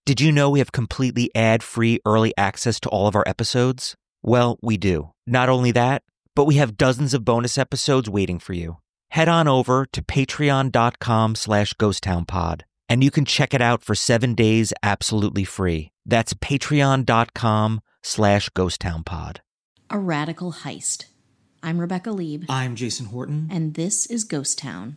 Did you know we have completely ad-free early access to all of our episodes? Well, we do. Not only that, but we have dozens of bonus episodes waiting for you. Head on over to patreon.com/ghosttownpod, and you can check it out for 7 days absolutely free. That's patreon.com/ghosttownpod. A Radical Heist. I'm Rebecca Lieb. I'm Jason Horton. And this is Ghost Town.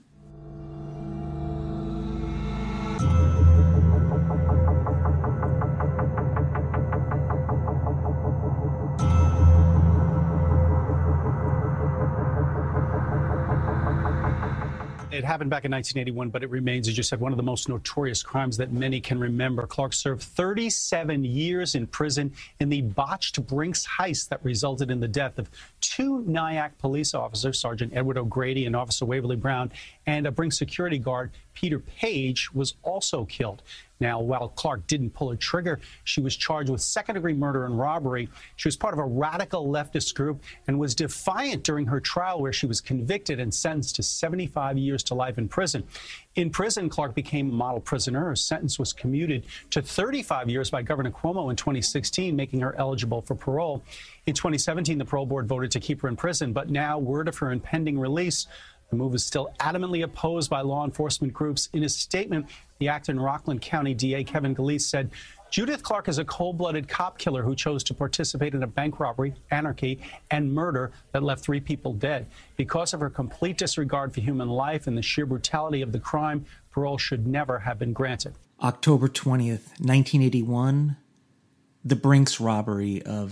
It happened back in 1981, but it remains, as you said, one of the most notorious crimes that many can remember. Clark served 37 years in prison in the botched Brinks heist that resulted in the death of two Nyack police officers, Sergeant Edward O'Grady and Officer Waverly Brown, and a Brinks security guard, Peter Page, was also killed. Now, while Clark didn't pull a trigger, she was charged with second-degree murder and robbery. She was part of a radical leftist group and was defiant during her trial, where she was convicted and sentenced to 75 years to life in prison. In prison, Clark became a model prisoner. Her sentence was commuted to 35 years by Governor Cuomo in 2016, making her eligible for parole. In 2017, the parole board voted to keep her in prison, but now word of her impending release. The move is still adamantly opposed by law enforcement groups. In a statement, the Acton Rockland County DA Kevin Gillese said, Judith Clark is a cold-blooded cop killer who chose to participate in a bank robbery, anarchy, and murder that left 3 people dead. Because of her complete disregard for human life and the sheer brutality of the crime, parole should never have been granted. October 20th, 1981, the Brinks robbery of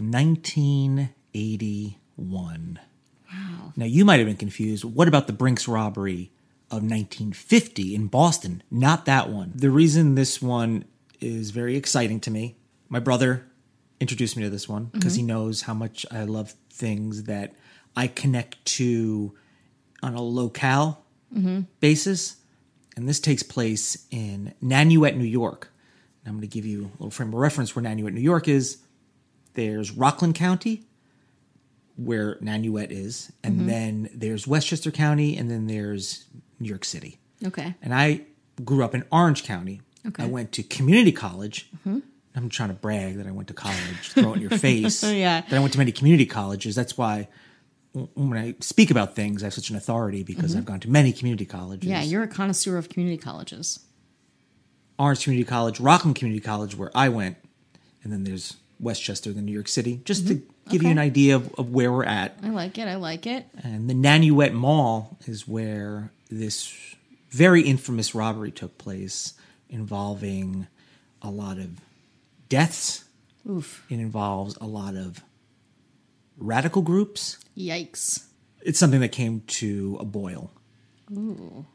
1981. Wow. Now, you might have been confused. What about the Brinks robbery of 1950 in Boston? Not that one. The reason this one is very exciting to me, my brother introduced me to this one because he knows how much I love things that I connect to on a locale basis. And this takes place in Nanuet, New York. And I'm going to give you a little frame of reference where Nanuet, New York is. There's Rockland County, where Nanuet is, and then there's Westchester County, and then there's New York City. Okay. And I grew up in Orange County. Okay. I went to community college. I'm trying to brag that I went to college, throw it in your face. Yeah. That I went to many community colleges. That's why when I speak about things, I have such an authority because I've gone to many community colleges. Yeah, you're a connoisseur of community colleges. Orange Community College, Rockland Community College, where I went, and then there's Westchester, then New York City, just to give you an idea of where we're at. I like it. And the Nanuet Mall is where this very infamous robbery took place, involving a lot of deaths. Oof. It involves a lot of radical groups. Yikes. It's something that came to a boil. Ooh.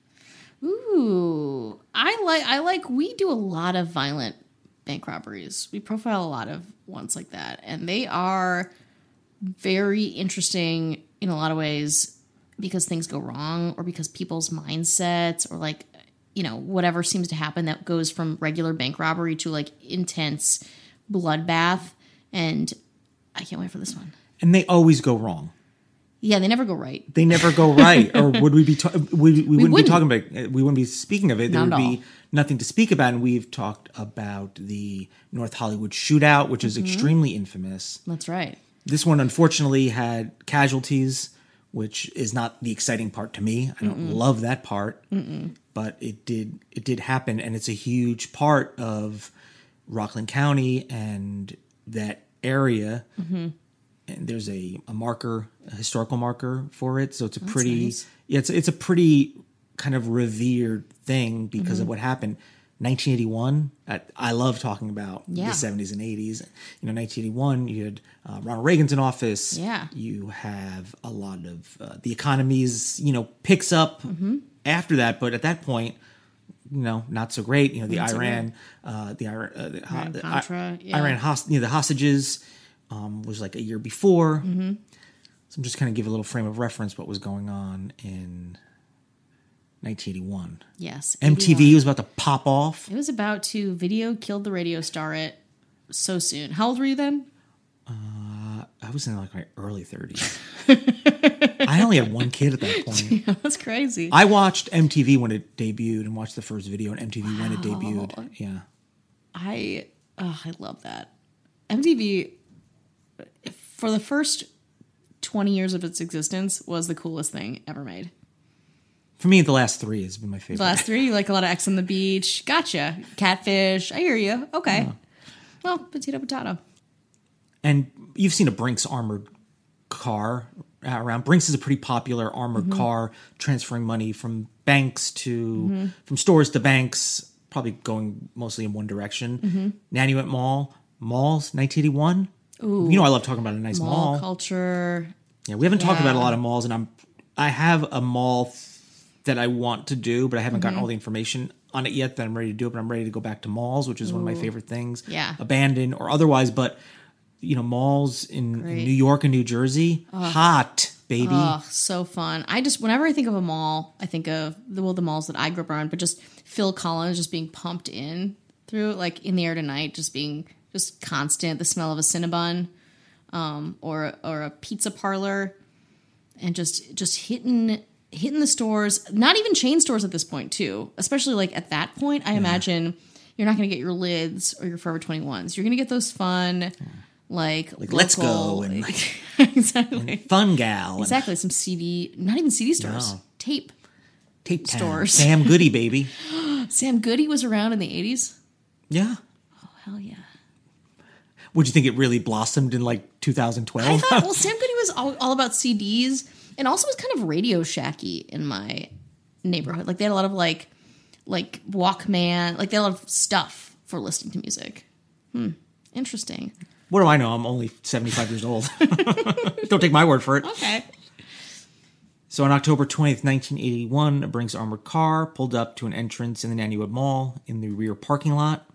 I like, we do a lot of violent bank robberies. We profile a lot of ones like that, and they are very interesting in a lot of ways because things go wrong or because people's mindsets or like, you know, whatever seems to happen that goes from regular bank robbery to like intense bloodbath. And I can't wait for this one. And they always go wrong. Yeah, they never go right. They never go right. Or would we be we wouldn't be talking about it. We wouldn't be speaking of it. There would be nothing to speak about. And we've talked about the North Hollywood shootout, which is extremely infamous. That's right. This one, unfortunately, had casualties, which is not the exciting part to me. I don't love that part, but it did happen, and it's a huge part of Rockland County and that area. And there's a marker, a historical marker for it, so it's a pretty, nice. it's a pretty kind of revered thing because of what happened. 1981. I love talking about the 70s and 80s. You know, 1981, you had Ronald Reagan's in office. Yeah. You have a lot of the economy's, picks up after that, but at that point, not so great. The Iran the hostages was like a year before. So I'm just kind of give a little frame of reference what was going on in 1981. Yes. MTV was about to pop off. It was about to. Video killed the radio star it so soon. How old were you then? I was in like my early 30s. I only had one kid at that point. Yeah, that's crazy. I watched MTV when it debuted and watched the first video on MTV when it debuted. Yeah. I love that. MTV, for the first 20 years of its existence, was the coolest thing ever made. For me, the last 3 has been my favorite. The last 3, you like a lot of X on the Beach. Gotcha. Catfish. I hear you. Okay. Yeah. Well, potato. And you've seen a Brinks armored car around. Brinks is a pretty popular armored car, transferring money from banks to from stores to banks, probably going mostly in one direction. Nanuet Malls, 1981. Ooh. You know I love talking about a nice mall. Culture. Yeah, we haven't talked about a lot of malls, and I have a mall that I want to do, but I haven't gotten all the information on it yet that I'm ready to do it. But I'm ready to go back to malls, which is one of my favorite things. Yeah. Abandoned or otherwise, but malls in New York and New Jersey, hot, baby. Oh, so fun. Whenever I think of a mall, I think of the malls that I grew up around, but just Phil Collins just being pumped in through, like In the Air Tonight, just being just constant, the smell of a Cinnabon, or a pizza parlor, and just hitting the stores, not even chain stores at this point too, especially like at that point, I imagine you're not going to get your Lids or your Forever 21s. You're going to get those fun, like local, Let's Go and exactly. and Fun Gal. Exactly. Some CD, not even CD stores, No. tape Tape Town. stores. Sam Goody, baby. Sam Goody was around in the 80s. Yeah. Oh, hell yeah. Would you think it really blossomed in like 2012? I thought, well, Sam Goody was all about CDs and also was kind of Radio Shacky in my neighborhood. Like they had a lot of like Walkman, like they had a lot of stuff for listening to music. Interesting. What do I know? I'm only 75 years old. Don't take my word for it. Okay. So on October 20th, 1981, a Brinks armored car pulled up to an entrance in the Nanuet Mall in the rear parking lot.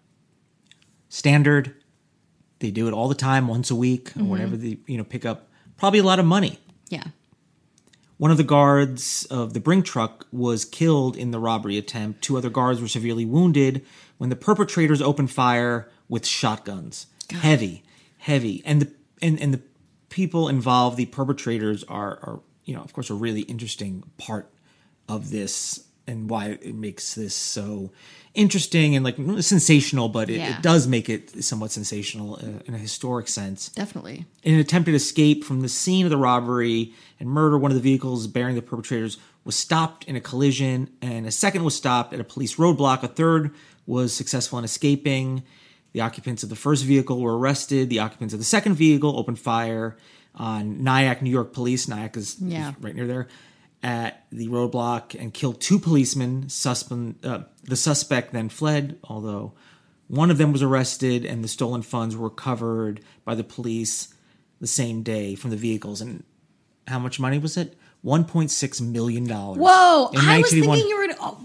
Standard. They do it all the time, once a week, or whenever they pick up probably a lot of money. Yeah. One of the guards of the Brink truck was killed in the robbery attempt. 2 other guards were severely wounded when the perpetrators opened fire with shotguns. God. Heavy. And the people involved, the perpetrators are of course, a really interesting part of this and why it makes this so interesting and like sensational, but it does make it somewhat sensational in a historic sense. Definitely. In an attempted escape from the scene of the robbery and murder, one of the vehicles bearing the perpetrators was stopped in a collision, and a second was stopped at a police roadblock. A third was successful in escaping. The occupants of the first vehicle were arrested. The occupants of the second vehicle opened fire on Nyack, New York police. Nyack is right near there. At the roadblock and killed 2 policemen. The suspect then fled, although one of them was arrested, and the stolen funds were recovered by the police the same day from the vehicles. And how much money was it? $1.6 million. Whoa! I was thinking you were going to... Oh,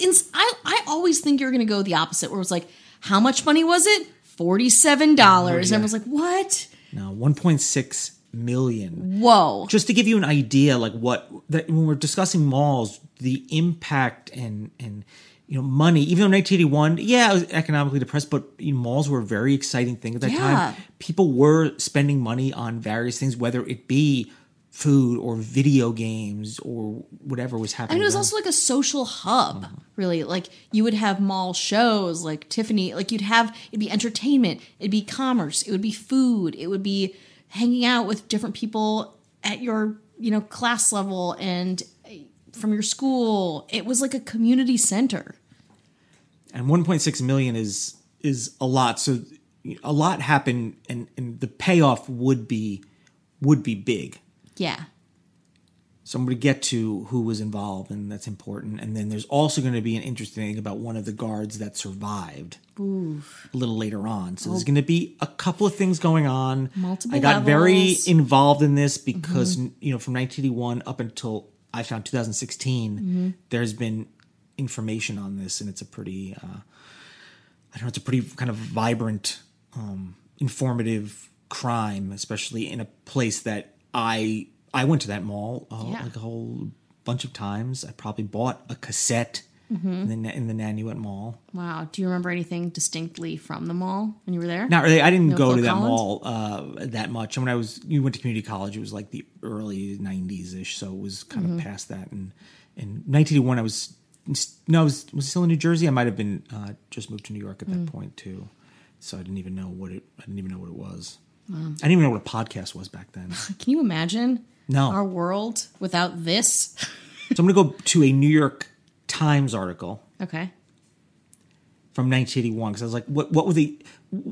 I always think you're going to go the opposite, where it was like, how much money was it? $47. And I was like, what? No, 1.6 million. Whoa. Just to give you an idea, like when we're discussing malls, the impact and money, even though 1981, it was economically depressed, but malls were a very exciting thing at that time. People were spending money on various things, whether it be food or video games or whatever was happening. And it was also like a social hub, really. Like you would have mall shows like Tiffany, like it'd be entertainment, it'd be commerce, it would be food, it would be hanging out with different people at your, class level and from your school. It was like a community center. And 1.6 million is a lot. So a lot happened, and the payoff would be big. Yeah. So I'm going to get to who was involved, and that's important. And then there's also going to be an interesting thing about one of the guards that survived. Oof. A little later on. So there's going to be a couple of things going on. Multiple I got levels. Very involved in this because, from 1981 up until I found 2016, there's been information on this, and it's a pretty, it's a pretty kind of vibrant, informative crime, especially in a place that I went to that mall like a whole bunch of times. I probably bought a cassette in the Nanuet Mall. Wow. Do you remember anything distinctly from the mall when you were there? Not really. I didn't go Phil to that Collins? mall that much. And when you went to community college, it was like the early 90s-ish, so it was kind of past that. And in 1981, I was still in New Jersey. I might have been just moved to New York at that point too. So I didn't even know what it was. I didn't even know what a podcast was back then. Can you imagine No. our world without this? So I'm going to go to a New York Times article Okay. from 1981 because I was like, what were the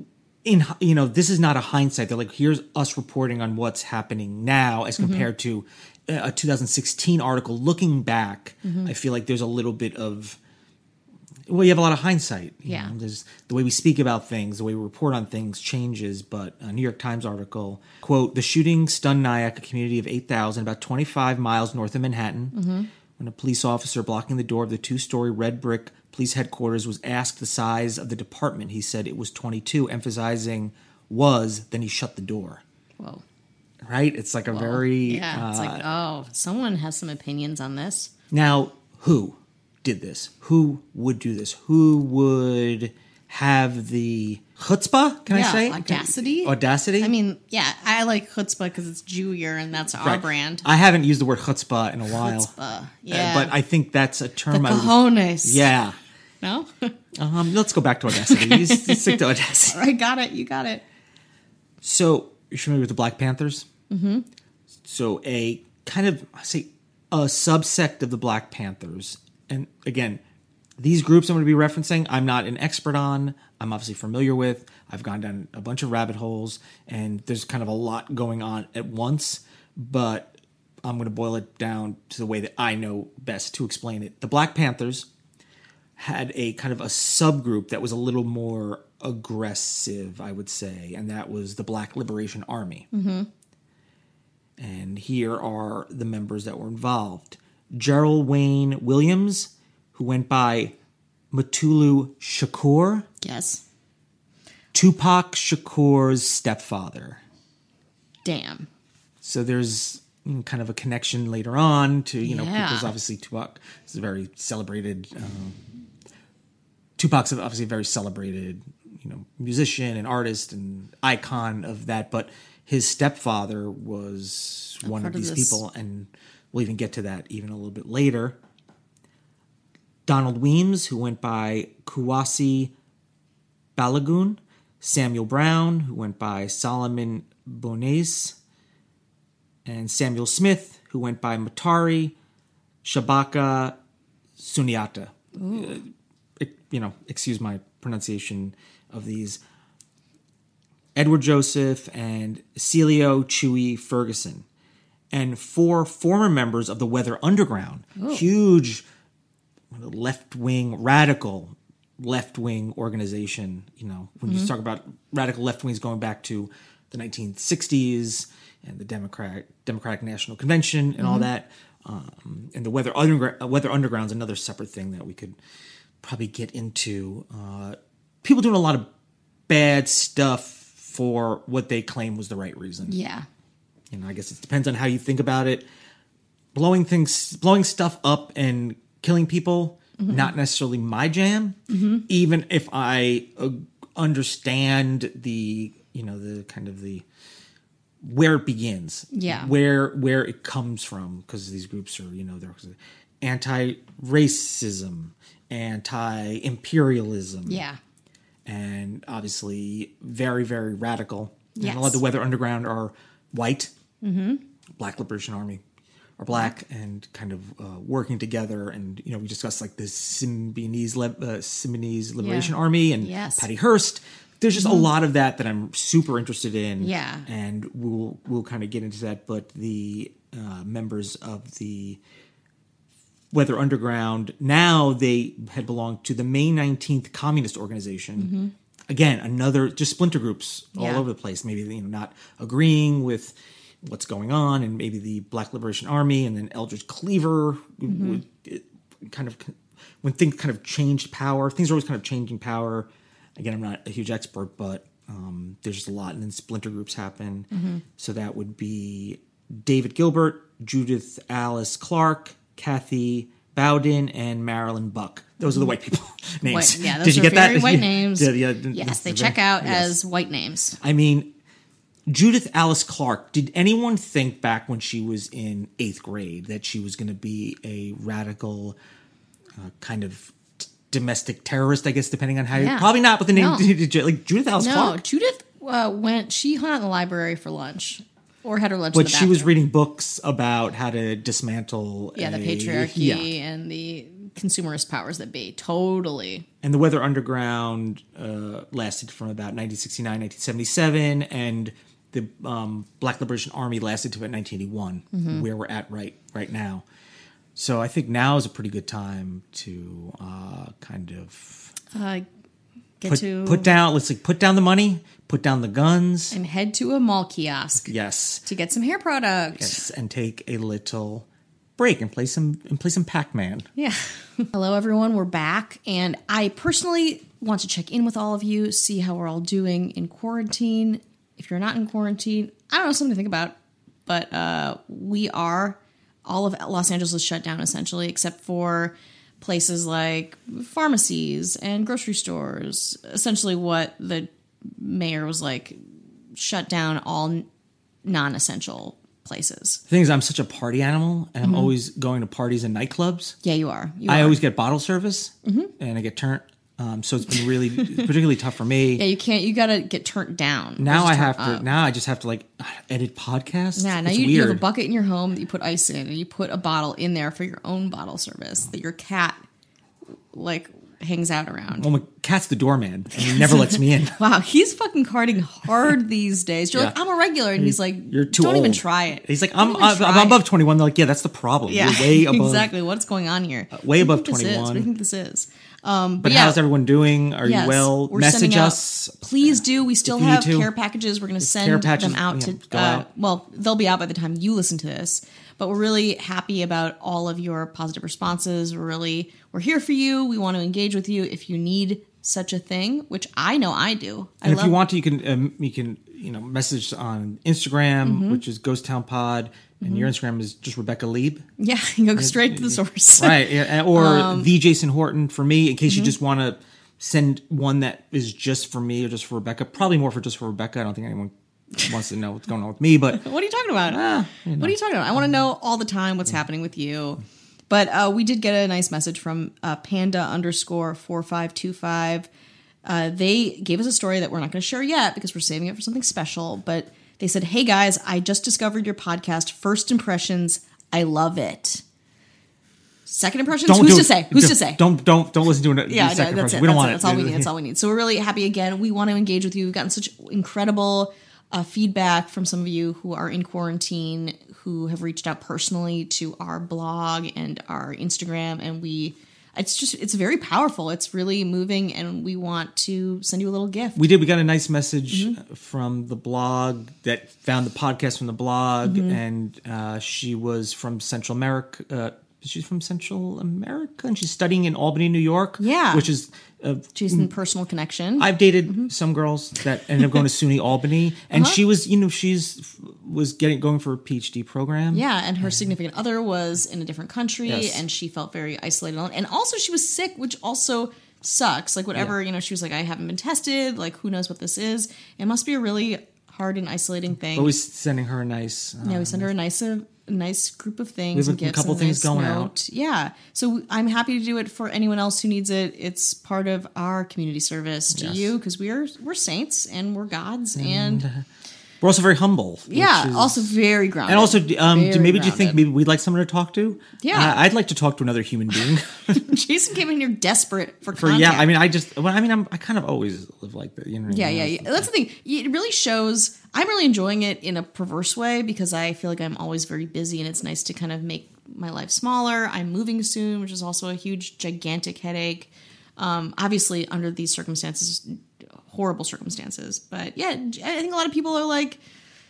this is not a hindsight. They're like, here's us reporting on what's happening now as compared to a 2016 article. Looking back, I feel like there's a little bit of, well, you have a lot of hindsight. You Yeah. know, there's the way we speak about things, the way we report on things changes. But a New York Times article, quote, the shooting stunned Nyack, a community of 8,000, about 25 miles north of Manhattan, when a police officer blocking the door of the 2-story red brick police headquarters was asked the size of the department. He said it was 22, emphasizing was, then he shut the door. Whoa. Right? It's like a very... Yeah. It's like, oh, someone has some opinions on this. Now, who did this? Who would do this? Who would have the chutzpah, can I say? Audacity. Audacity? I mean, yeah, I like chutzpah because it's Jewier and that's our Right. brand. I haven't used the word chutzpah in a while. Chutzpah. Yeah. But I think that's a the term I would... cojones. Yeah. No? Let's go back to Audacity. Just stick to Audacity. I got it. You got it. So, you're familiar with the Black Panthers? Mm-hmm. So, a kind of, I say, a subsect of the Black Panthers. And again, these groups I'm going to be referencing, I'm not an expert on. I'm obviously familiar with. I've gone down a bunch of rabbit holes, and there's kind of a lot going on at once. But I'm going to boil it down to the way that I know best to explain it. The Black Panthers had a kind of a subgroup that was a little more aggressive, I would say, and that was the Black Liberation Army. Mm-hmm. And here are the members that were involved. Gerald Wayne Williams, who went by Mutulu Shakur. Yes. Tupac Shakur's stepfather. Damn. So there's kind of a connection later on to, Yeah. because obviously Tupac is a very celebrated... Tupac's obviously a very celebrated, musician and artist and icon of that, but his stepfather was one of these people, and we'll even get to that even a little bit later. Donald Weems, who went by Kuwasi Balagoon, Samuel Brown, who went by Solomon Bones, and Samuel Smith, who went by Matari Shabaka Suniata. Excuse my pronunciation of these. Edward Joseph and Celio Chewy Ferguson. And 4 former members of the Weather Underground. Ooh. Huge radical left-wing organization. When you talk about radical left wings going back to the 1960s and the Democratic National Convention and all that. And the Weather Underground is another separate thing that we could probably get into. People doing a lot of bad stuff for what they claim was the right reason. Yeah. I guess it depends on how you think about it. Blowing stuff up and killing people, not necessarily my jam. Even if I understand the kind of the where it begins, where it comes from, because these groups are they're anti-racism, anti-imperialism, and obviously very, very radical. Yes. And a lot of the Weather Underground are white. Black Liberation Army are black and kind of working together. And we discussed like the Symbionese Liberation Army and Patty Hearst. There's just a lot of that I'm super interested in. Yeah. And we'll kind of get into that. But the members of the Weather Underground, now they had belonged to the May 19th Communist Organization. Again, another, just splinter groups all over the place. Maybe, not agreeing with what's going on, and maybe the Black Liberation Army, and then Eldridge Cleaver when things kind of changed power. Things are always kind of changing power. Again, I'm not a huge expert, but there's just a lot. And then splinter groups happen. So that would be David Gilbert, Judith Alice Clark, Kathy Bowden, and Marilyn Buck. Those are the white people names. Those Did you are get very that? white names. Yes, they check out as white names. I mean, Judith Alice Clark, did anyone think back when she was in 8th grade that she was going to be a radical kind of domestic terrorist, I guess, depending on how Yeah. you... Probably not with the name... No. Like Judith Alice No, Clark. Judith she hung out in the library for lunch. Or had her lunch But in the she was bathroom. reading books about how to dismantle... Yeah, the patriarchy and the consumerist powers that be. Totally. And the Weather Underground lasted from about 1969, 1977, and the Black Liberation Army lasted to about 1981, where we're at right now. So I think now is a pretty good time to kind of put down the money, put down the guns, and head to a mall kiosk. Yes, To get some hair products. yes, and take a little break and play some Pac-Man. Yeah. Hello, everyone. We're back. And I personally want to check in with all of you, see how we're all doing in quarantine. If you're not in quarantine, I don't know, something to think about. But we are, all of Los Angeles is shut down essentially, except for places like pharmacies and grocery stores. Essentially what the mayor was like, shut down all non-essential places. The thing is, I'm such a party animal, and I'm always going to parties and nightclubs. Yeah, you are. I always get bottle service, and I get turned. So it's been really particularly tough for me. Yeah, you can't. You gotta get turned down. Now Or I just have turn to. up. Now I just have to like edit podcasts. Yeah, now it's you have a weird. bucket in your home that you put ice in, and you put a bottle in there for your own bottle service that your cat like hangs out around. Well, my cat's the doorman, and he never lets me in. Wow, he's fucking carding hard these days. You're Yeah. like, I'm a regular, and he's like, You're too don't old. even try it. He's like, Don't I'm even try above it. 21. They're like, yeah, that's the problem. Yeah, You're way above. exactly. What's going on here? way above What do you think this is? 21. What do you think this is? But yeah. how's everyone doing? Are Yes, you well? we're Message sending out- us. Please do. We still if you need have to. care packages. We're going to send care packages, them out yeah, to. go out. Well, they'll be out by the time you listen to this. But we're really happy about all of your positive responses. We're here for you. We want to engage with you if you need such a thing, which I know I do. And if you want to, you can message on Instagram, Mm-hmm. which is Ghost Town Pod, and your Instagram is just Rebecca Lieb. Yeah, you go straight to the source. Right, yeah, or the Jason Horton for me, in case Mm-hmm. you just want to send one that is just for me or just for Rebecca. Probably more for just for Rebecca. I don't think anyone wants to know what's going on with me, but What are you talking about? What are you talking about? I want to know all the time what's happening with you. But we did get a nice message from panda_4525. They gave us a story that we're not going to share yet because we're saving it for something special. But they said, "Hey guys, I just discovered your podcast. First impressions, I love it. Second impressions, who's to say? Who's to say? Don't listen to it. Yeah, no, second that's impression. it. We don't That's want it. it. That's all we need. That's all we need. So we're really happy again. We want to engage with you. We've gotten such incredible feedback from some of you who are in quarantine, who have reached out personally to our blog and our Instagram, and it's very powerful. It's really moving, and we want to send you a little gift. We did. We got a nice message Mm-hmm. from the blog that found the podcast from the blog, Mm-hmm. and she was from Central America. She's from Central America, and she's studying in Albany, New York. Yeah. Which is... She's in personal connection. I've dated Mm-hmm. some girls that ended up going to SUNY Albany, and Uh-huh. she was, was going for a PhD program. Yeah, and her significant other was in a different country, Yes. and she felt very isolated. And also, she was sick, which also sucks. Like, whatever, she was like, I haven't been tested. Like, who knows what this is? It must be a really hard and isolating thing. But we're sending her a nice... Yeah, we send her a nice group of things. We have and a gifts couple and things nice going note. out. Yeah, so I'm happy to do it for anyone else who needs it. It's part of our community service to Yes. you because we're saints and we're gods and We're also very humble. yeah, which is- also very grounded. And also, Very maybe do you think grounded. maybe we'd like someone to talk to? Yeah. I'd like to talk to another human being. Jason came in here desperate for For contact. yeah, I kind of always live like that. You know what I Yeah, mean? yeah. That's the thing. It really shows. I'm really enjoying it in a perverse way because I feel like I'm always very busy, and it's nice to kind of make my life smaller. I'm moving soon, which is also a huge, gigantic headache. Obviously, under these circumstances, horrible circumstances. But yeah, I think a lot of people are like,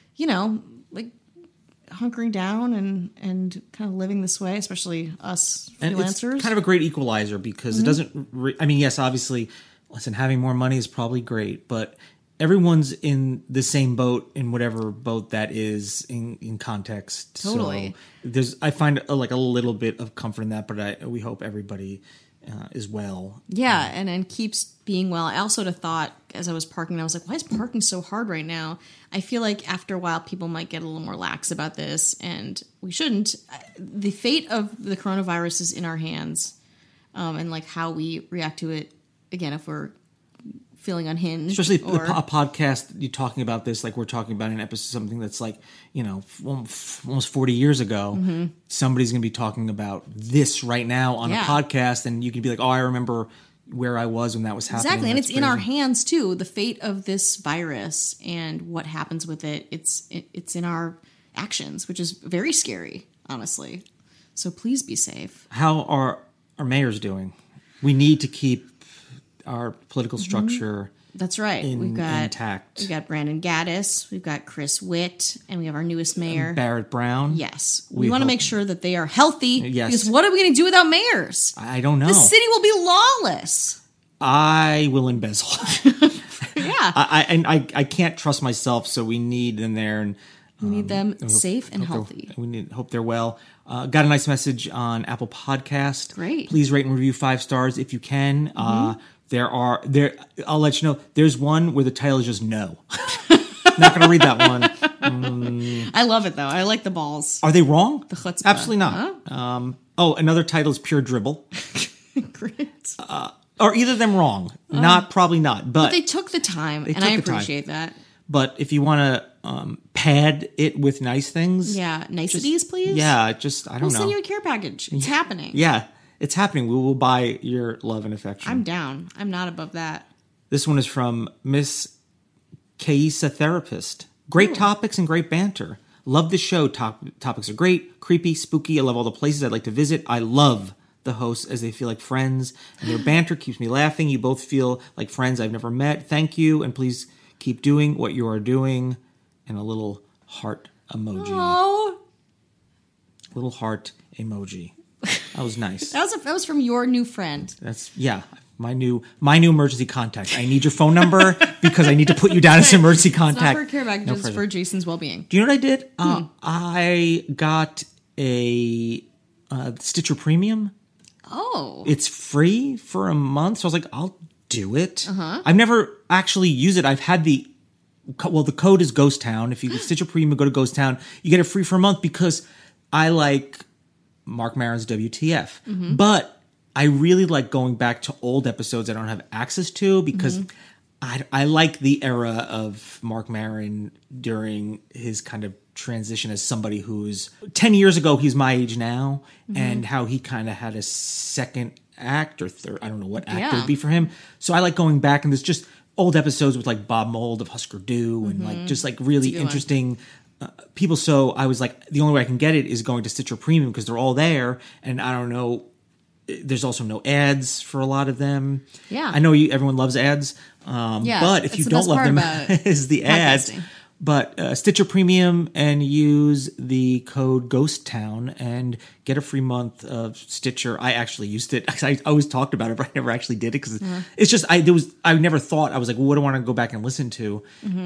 like hunkering down and kind of living this way, especially us And freelancers. it's kind of a great equalizer because Mm-hmm. it doesn't. Yes, obviously, listen, having more money is probably great, but everyone's in the same boat in whatever boat that is in context. Totally. So I find a little bit of comfort in that, but we hope everybody is well. Yeah, and keeps being well. I also had a thought as I was parking, I was like, why is parking so hard right now? I feel like after a while, people might get a little more lax about this, and we shouldn't. The fate of the coronavirus is in our hands. and like how we react to it. Again, if we're feeling unhinged, Especially or, a podcast, you talking about this like we're talking about an episode, something that's like, almost 40 years ago. Mm-hmm. Somebody's going to be talking about this right now on a podcast, and you can be like, oh, I remember where I was when that was happening. exactly, and That's it's in our crazy. hands too. The fate of this virus and what happens with it. It's in our actions, which is very scary, honestly. So please be safe. How are our mayors doing? We need to keep our political structure. That's right. intact. We've got Brandon Gaddis, we've got Chris Witt, and we have our newest mayor, Barrett Brown. Yes. We want to make sure that they are healthy. Yes. Because what are we going to do without mayors? I don't know. The city will be lawless. I will embezzle. Yeah. I can't trust myself, so we need them there, and We need them safe and healthy. hope they're well. Got a nice message on Apple Podcast. Great. Please rate and review 5 stars if you can. I'll let you know. There's one where the title is just no. Not going to read that one. I love it, though. I like the balls. Are they wrong? The chutzpah. Absolutely not. Another title is Pure Dribble. Great. Are either of them wrong? Probably not. But They took the time, and took I the time. appreciate that. But if you want to pad it with nice things. Yeah. Niceties, please? Yeah, I don't We'll know. send you a care package. It's happening. Yeah, it's happening. We will buy your love and affection. I'm down. I'm not above that. This one is from Miss Kaisa Therapist. Great topics and great banter. Love the show. Topics are great, creepy, spooky. I love all the places I'd like to visit. I love the hosts as they feel like friends, and their banter keeps me laughing. You both feel like friends I've never met. Thank you, and please keep doing what you are doing. And a little heart emoji. Oh. Little heart emoji. That was nice. That was from your new friend. That's my new emergency contact. I need your phone number because I need to put you down as emergency It's not contact. for care packages, pressure. for Jason's well-being. Do you know what I did? I got a Stitcher Premium. Oh. It's free for a month, so I was like, I'll do it. I've never actually used it. I've had the code is Ghost Town. If you get Stitcher Premium, go to Ghost Town, you get it free for a month because I like Mark Maron's WTF. But I really like going back to old episodes I don't have access to because I like the era of Mark Maron during his kind of transition as somebody who's 10 years ago, he's my age now, and how he kind of had a second act or third, I don't know what act it would be for him. So I like going back, and there's just old episodes with like Bob Mould of Husker Du and like just like really interesting people. So I was like, the only way I can get it is going to Stitcher Premium because they're all there, and I don't know. There's also no ads for a lot of them. Yeah. I know everyone loves ads. But if you don't love them, is the ads. podcasting. But Stitcher Premium and use the code GHOSTTOWN and get a free month of Stitcher. I actually used it. I always talked about it, but I never actually did it because it's just I never thought. I was like, well, what do I want to go back and listen to?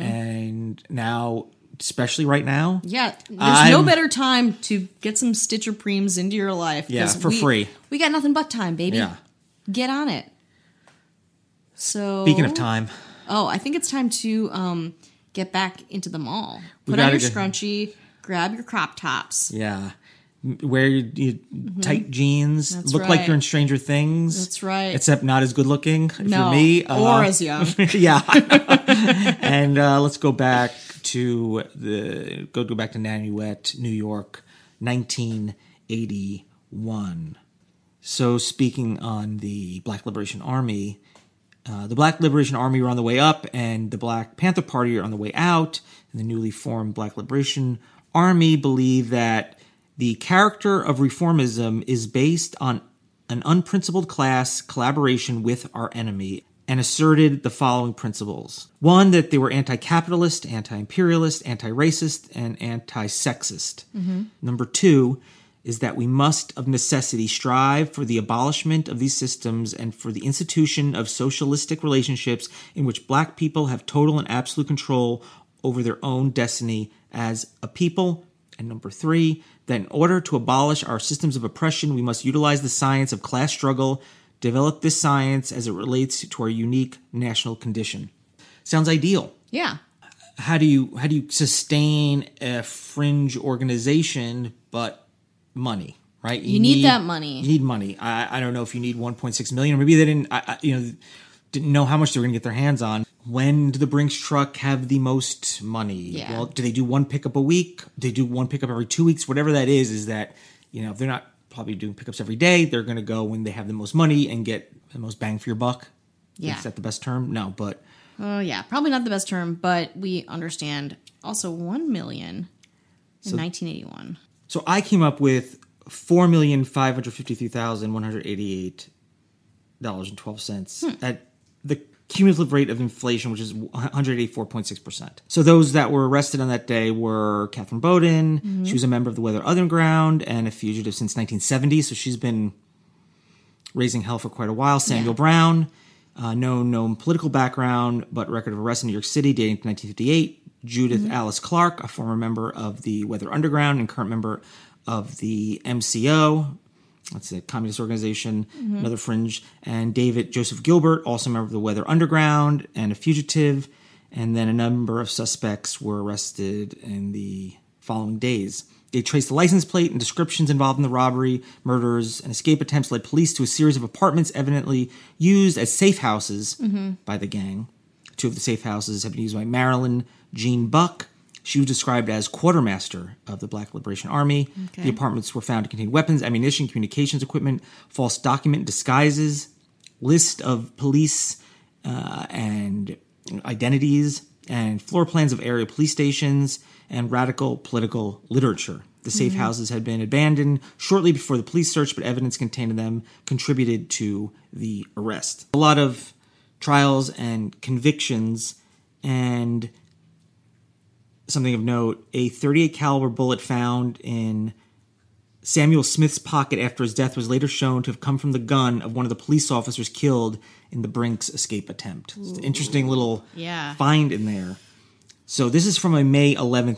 And now, especially right now, there's no better time to get some Stitcher Preems into your life. Yeah, for free. We got nothing but time, baby. Yeah. Get on it. So Speaking of time, I think it's time to get back into the mall. Put gotta on your get- scrunchie, grab your crop tops. yeah. Wear your tight jeans. That's Look like right. you're in Stranger Things. That's right. Except not as good looking. If No, you're me. or as young. Yeah. And let's go back to go back to Nanuet, New York, 1981. So speaking on the Black Liberation Army, the Black Liberation Army are on the way up, and the Black Panther Party are on the way out. And the newly formed Black Liberation Army believe that the character of reformism is based on an unprincipled class collaboration with our enemy, and asserted the following principles. One, that they were anti-capitalist, anti-imperialist, anti-racist, and anti-sexist. Number two is that we must of necessity strive for the abolishment of these systems and for the institution of socialistic relationships in which black people have total and absolute control over their own destiny as a people. And number three, that in order to abolish our systems of oppression, we must utilize the science of class struggle, develop this science as it relates to our unique national condition. Sounds ideal. Yeah. How do you sustain a fringe organization but money? right? You need that money. You need money. I don't know if you need 1.6 million, or maybe they didn't know how much they were going to get their hands on. When do the Brinks truck have the most money? Yeah. Well, do they do one pickup a week? Do they do one pickup every 2 weeks? Whatever that is that, if they're not probably doing pickups every day, they're going to go when they have the most money and get the most bang for your buck. Yeah. Is that the best term? No, but... Oh, yeah. Probably not the best term, but we understand. Also, 1 million in 1981. So I came up with $4,553,188.12 at the cumulative rate of inflation, which is 184.6%. So those that were arrested on that day were Catherine Bowden. Mm-hmm. She was a member of the Weather Underground and a fugitive since 1970. So she's been raising hell for quite a while. Samuel Brown, no known political background, but record of arrest in New York City dating to 1958. Judith Alice Clark, a former member of the Weather Underground and current member of the MCO. That's a communist organization, another fringe. And David Joseph Gilbert, also a member of the Weather Underground and a fugitive. And then a number of suspects were arrested in the following days. They traced the license plate and descriptions involved in the robbery, murders, and escape attempts led police to a series of apartments evidently used as safe houses by the gang. Two of the safe houses have been used by Marilyn Jean Buck. She was described as quartermaster of the Black Liberation Army. Okay. The apartments were found to contain weapons, ammunition, communications equipment, false document disguises, list of police and identities, and floor plans of area police stations, and radical political literature. The safe houses had been abandoned shortly before the police search, but evidence contained in them contributed to the arrest. A lot of trials and convictions, and something of note, a .38 caliber bullet found in Samuel Smith's pocket after his death was later shown to have come from the gun of one of the police officers killed in the Brinks escape attempt. It's an interesting little find in there. So this is from a May 11th,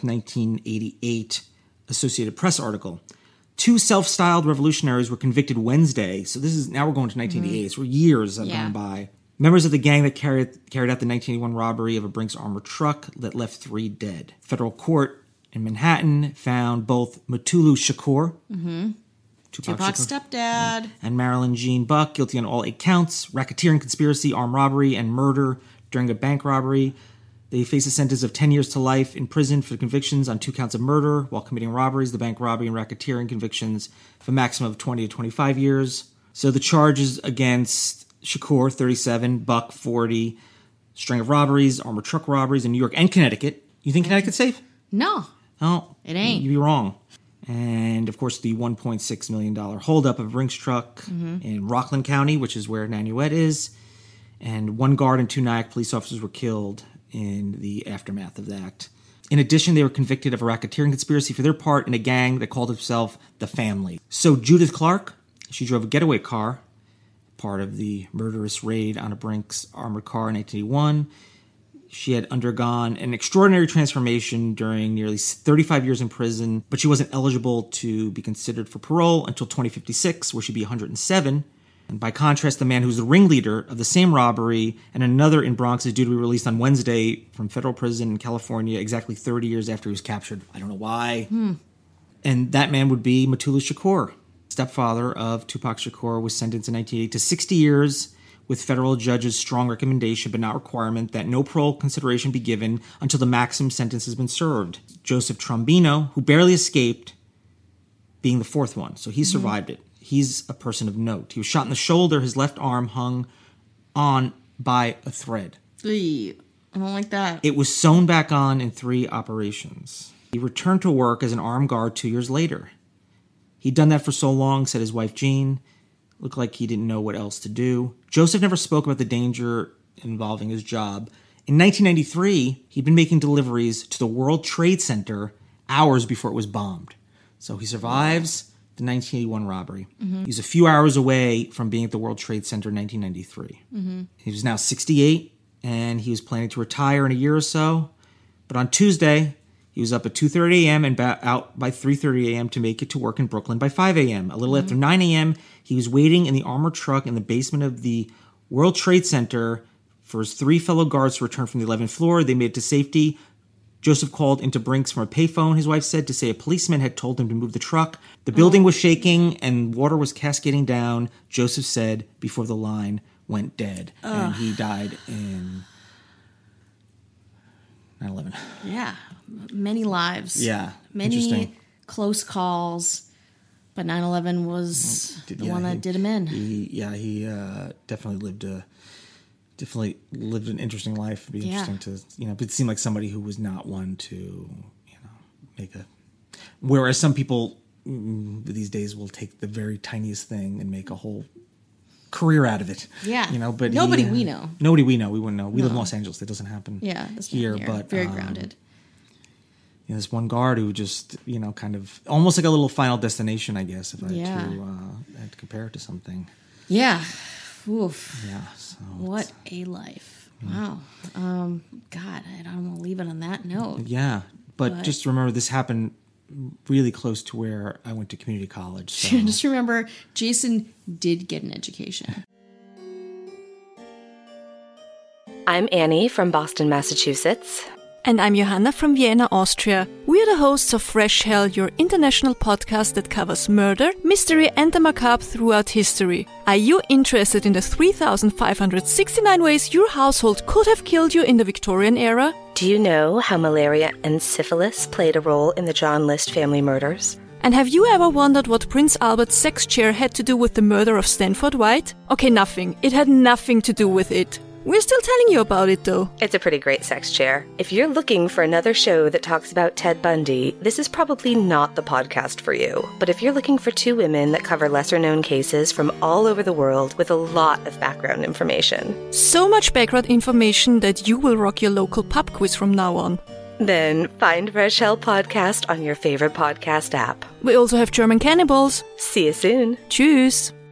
1988 Associated Press article. 2 self-styled revolutionaries were convicted Wednesday. So now we're going to 1988. So years have gone by. Members of the gang that carried out the 1981 robbery of a Brinks armored truck that left 3 dead. Federal court in Manhattan found both Mutulu Shakur, Tupac's stepdad, and Marilyn Jean Buck guilty on all 8 counts: racketeering, conspiracy, armed robbery, and murder during a bank robbery. They face a sentence of 10 years to life in prison for convictions on 2 counts of murder while committing robberies, the bank robbery and racketeering convictions for a maximum of 20 to 25 years. So the charges against Shakur, 37, Buck, 40, string of robberies, armored truck robberies in New York and Connecticut. You think Connecticut's safe? No. Oh, it ain't. You'd be wrong. And, of course, the $1.6 million holdup of a Brinks truck in Rockland County, which is where Nanuet is. And 1 guard and 2 Nyack police officers were killed in the aftermath of that. In addition, they were convicted of a racketeering conspiracy for their part in a gang that called itself The Family. So Judith Clark, she drove a getaway car, part of the murderous raid on a Brinks armored car in 1981. She had undergone an extraordinary transformation during nearly 35 years in prison, but she wasn't eligible to be considered for parole until 2056, where she'd be 107. And by contrast, the man who's the ringleader of the same robbery and another in Bronx is due to be released on Wednesday from federal prison in California exactly 30 years after he was captured. I don't know why. And that man would be Mutulu Shakur. Stepfather of Tupac Shakur was sentenced in 1980 to 60 years with federal judge's strong recommendation but not requirement that no parole consideration be given until the maximum sentence has been served. Joseph Trombino, who barely escaped, being the 4th one. So he survived it. He's a person of note. He was shot in the shoulder. His left arm hung on by a thread. I don't like that. It was sewn back on in 3 operations. He returned to work as an armed guard 2 years later. He'd done that for so long, said his wife Jean. Looked like he didn't know what else to do. Joseph never spoke about the danger involving his job. In 1993, he'd been making deliveries to the World Trade Center hours before it was bombed. So he survives the 1981 robbery. He was a few hours away from being at the World Trade Center in 1993. He was now 68, and he was planning to retire in a year or so. But on Tuesday, he was up at 2:30 a.m. and out by 3:30 a.m. to make it to work in Brooklyn by 5 a.m. A little after 9 a.m., he was waiting in the armored truck in the basement of the World Trade Center for his 3 fellow guards to return from the 11th floor. They made it to safety Joseph called into Brinks from a payphone, his wife said, to say a policeman had told him to move the truck. The building was shaking and water was cascading down, Joseph said, before the line went dead. And he died in 9/11. Yeah. Many lives. Yeah. Many close calls. But 9/11 was the one that did him in. He definitely lived an interesting life. It'd be interesting to, but it seemed like somebody who was not one to, make a... Whereas some people these days will take the very tiniest thing and make a whole career out of it. Yeah. But nobody we know. Nobody we know. We wouldn't know. We live in Los Angeles. That doesn't happen here. But very grounded. This one guard who just, kind of almost like a little Final Destination, I guess, if I had to compare it to something. Yeah. Oof. Yeah. So what a life. Wow. God, I don't want to leave it on that note. Yeah. But just remember, this happened really close to where I went to community college. So. Just remember, Jason did get an education. I'm Annie from Boston, Massachusetts. And I'm Johanna from Vienna, Austria. We are the hosts of Fresh Hell, your international podcast that covers murder, mystery, and the macabre throughout history. Are you interested in the 3,569 ways your household could have killed you in the Victorian era? Do you know how malaria and syphilis played a role in the John List family murders? And have you ever wondered what Prince Albert's sex chair had to do with the murder of Stanford White? Okay, nothing. It had nothing to do with it. We're still telling you about it, though. It's a pretty great sex chair. If you're looking for another show that talks about Ted Bundy, this is probably not the podcast for you. But if you're looking for two women that cover lesser-known cases from all over the world with a lot of background information. So much background information that you will rock your local pub quiz from now on. Then find Fresh Hell Podcast on your favorite podcast app. We also have German cannibals. See you soon. Tschüss.